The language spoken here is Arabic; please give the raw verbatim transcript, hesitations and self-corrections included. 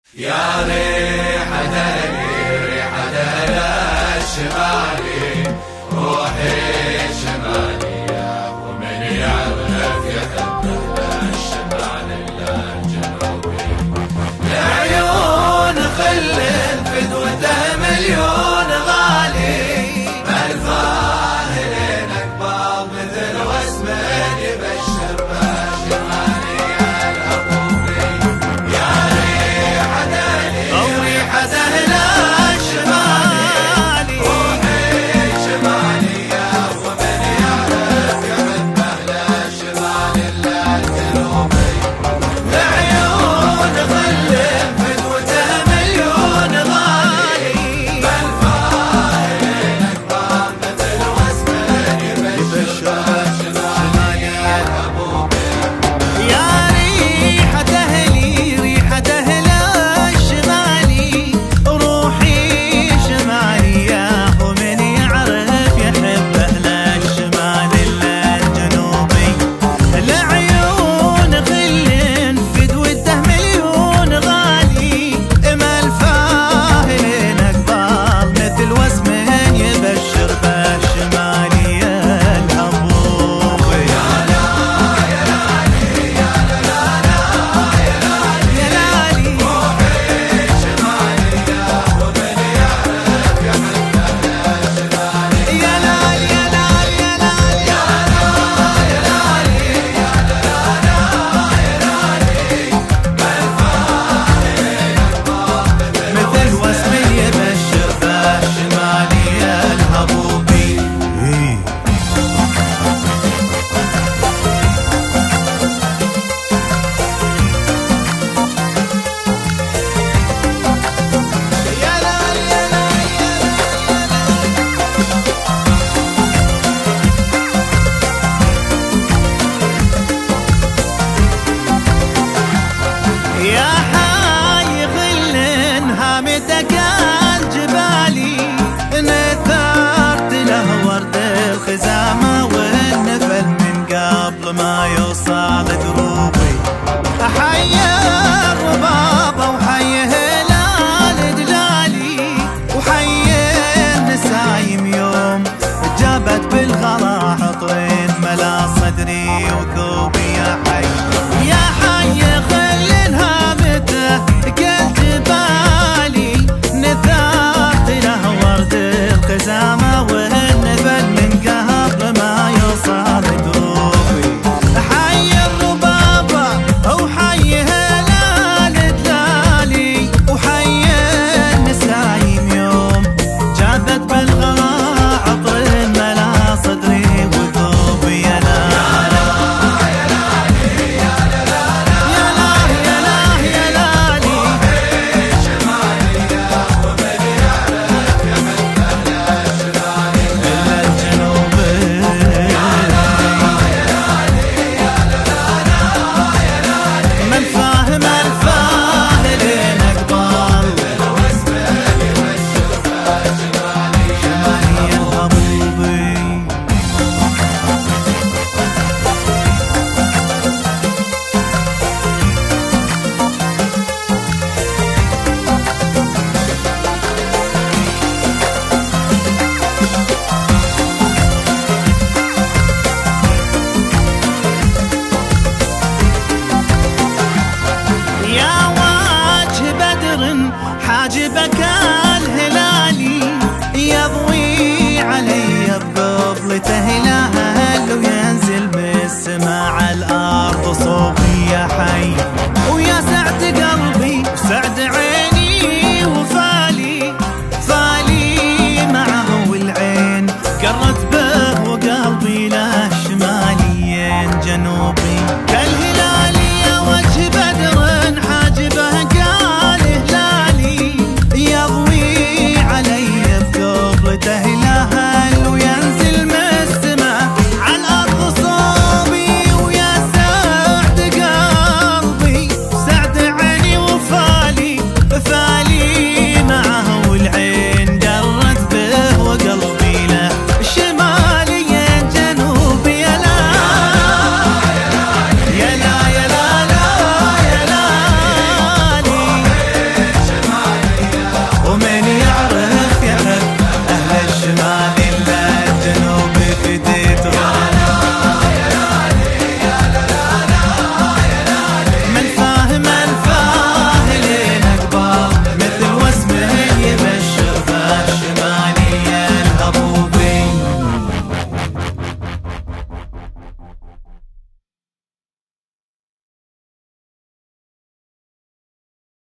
يا ريحة دلي ريحة دلي الشمالي روحي شمالية ومن يعرف يحب الشمال إلا الجنوبي العيون خل فدوته مليون غالي الفاهلين أكبر مثل واسمه يبشر بالشمالي الأبوبي يا ريحة دلي أو ريحة أهل الشمالي روحي شمالية ومن يعرف يحب أهل الشمال إلا الجنوبي العيون خل فدوته مليون غالي بالفاهلين أكبر مثل واسمه يبشر بالشمالي الأبوبي يا ريحة أهلي ريحة أهل الشمالي روحي شمالية ومن يعرف يحب أهل الشمال إلا الجنوبي العيون خل فدوته مليون غالي إما الفاهلين أكبر مثل واسمهن يبشر بالشمالي الأبوبي يا لالي روحي شمالية ومن يعرف يحب أهل الشمال يا لالي يا لالي يا لالي مثل واسمه يبشر بالشمالي الهبوبي يا لالي يا لالي يا حي خلن هامتك الجبالي نثرت له ورد الخزامة والنفل من قبل ما يوصل دروبي حي الربابة وحي هلال دلالي وحي النسايم يوم جابت بالغلا عطرين ملا صدري وثوبي يا حي يا حي خل هامته كل جبالي نثرت له ورد الخزامة والنفل من قبل ما يوصل دروبي حي الربابة وحي هلال دلالي وحي النسايم يوم جابت بالغلا عطرين ملا صدري وثوبي يا لا يا لالي يا لالي روحي شمالية ومن يعرف يحب أهل الشمال إلا الجنوبي من فاهم الفاهلين أكبر شمالي الهبوبي يا وجه بدر حاجبك